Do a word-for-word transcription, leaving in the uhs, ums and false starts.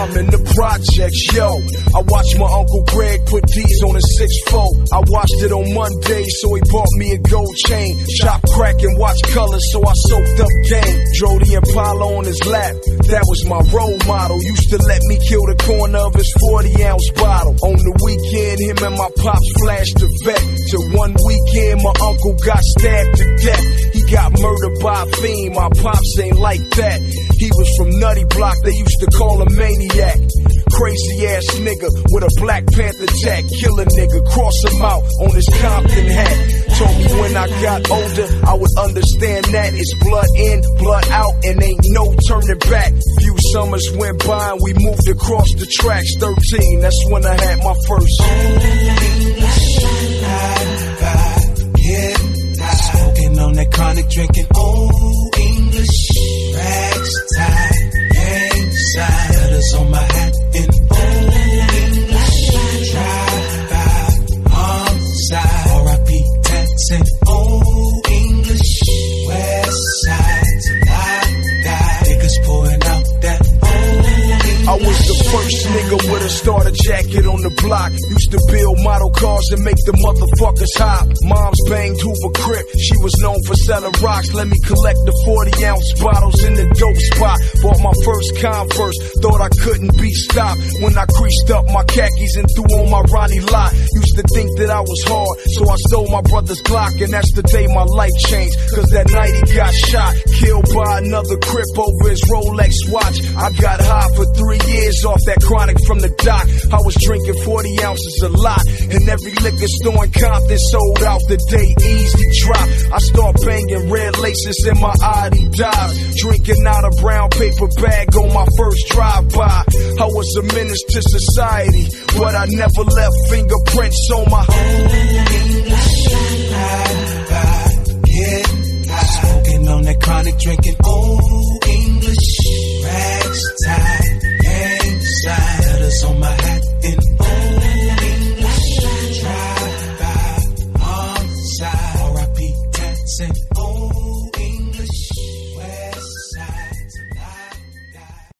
slum in the projects, yo. I watched my Uncle Greg put D's on a six four. I watched it on Monday, so he bought me a gold chain. Chop crack and watch colors, so I soaked up game. Drove the Impala on his lap, that was my role model. Used to let me kill the corner of his forty ounce bottle. On the weekend, him and my pops flashed the vet. Till one weekend, my uncle got stabbed to death. He got murdered by a fiend, my pops ain't like that. He was from Nutty Block, they used to call him Maniac. Crazy ass nigga with a Black Panther jack. Kill a nigga, cross him out on his Compton hat. Told me when I got older, I would understand that it's blood in, blood out, and ain't no turning back. Few summers went by and we moved across the tracks. thirteen, that's when I had my first. Smoking on that chronic, drinking old English. Rags tied, gang side, letters on my hat in old English. Drive by, homicide, R I P tats in old English. West side, till I die, niggas pouring out that old English. I was the first nigga with a starter jacket on the block. Used to build model cars and make the motherfuckers hop. Mom's banged Hoover Crip, she was known for selling rocks. Let me collect the forty ounce bottles in the dope spot. Bought my first Converse, thought I couldn't be stopped. When I creased up my khakis and threw on my Ronnie Lott. Used to think that I was hard, so I stole my brother's Glock. And that's the day my life changed, cause that night he got shot. Killed by another Crip over his Rolex watch. I got high for three years off that chronic from the dock. I was drinking forty ounces a lot, and every liquor store in Compton sold out the day Easy dropped. I start banging red laces in my Audi dives, drinking out a brown paper bag on my first drive-by. I was a menace to society, but I never left fingerprints on my English. Ride by, get high. Smoking on that chronic, drinking old